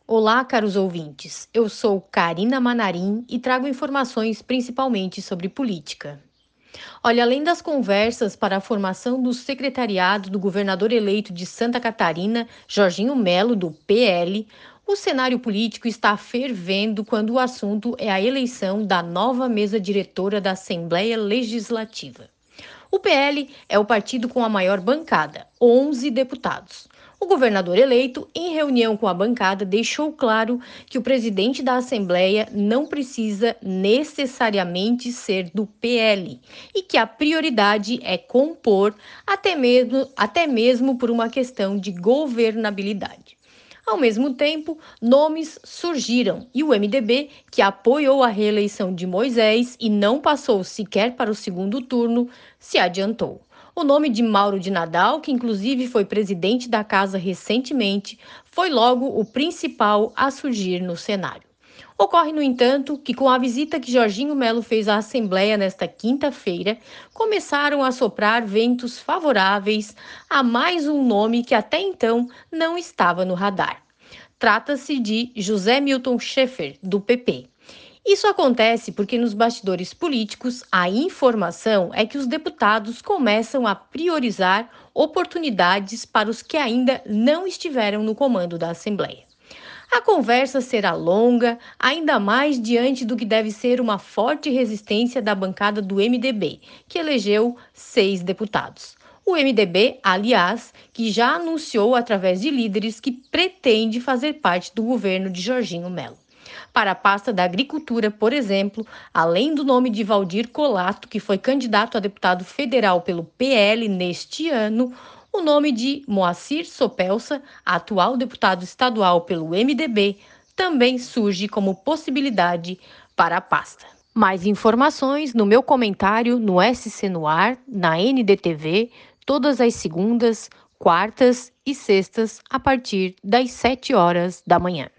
Olá, caros ouvintes. Eu sou Karina Manarim e trago informações principalmente sobre política. Olha, além das conversas para a formação do secretariado do governador eleito de Santa Catarina, Jorginho Melo, do PL, o cenário político está fervendo quando o assunto é a eleição da nova mesa diretora da Assembleia Legislativa. O PL é o partido com a maior bancada, 11 deputados. O governador eleito, em reunião com a bancada, deixou claro que o presidente da Assembleia não precisa necessariamente ser do PL e que a prioridade é compor, até mesmo por uma questão de governabilidade. Ao mesmo tempo, nomes surgiram e o MDB, que apoiou a reeleição de Moisés e não passou sequer para o segundo turno, se adiantou. O nome de Mauro de Nadal, que inclusive foi presidente da casa recentemente, foi logo o principal a surgir no cenário. Ocorre, no entanto, que com a visita que Jorginho Melo fez à Assembleia nesta quinta-feira, começaram a soprar ventos favoráveis a mais um nome que até então não estava no radar. Trata-se de José Milton Schaeffer, do PP. Isso acontece porque nos bastidores políticos, a informação é que os deputados começam a priorizar oportunidades para os que ainda não estiveram no comando da Assembleia. A conversa será longa, ainda mais diante do que deve ser uma forte resistência da bancada do MDB, que elegeu 6 deputados. O MDB, aliás, que já anunciou através de líderes que pretende fazer parte do governo de Jorginho Melo. Para a pasta da Agricultura, por exemplo, além do nome de Valdir Colato, que foi candidato a deputado federal pelo PL neste ano, o nome de Moacir Sopelsa, atual deputado estadual pelo MDB, também surge como possibilidade para a pasta. Mais informações no meu comentário no SC no Ar, na NDTV, todas as segundas, quartas e sextas, a partir das 7 horas da manhã.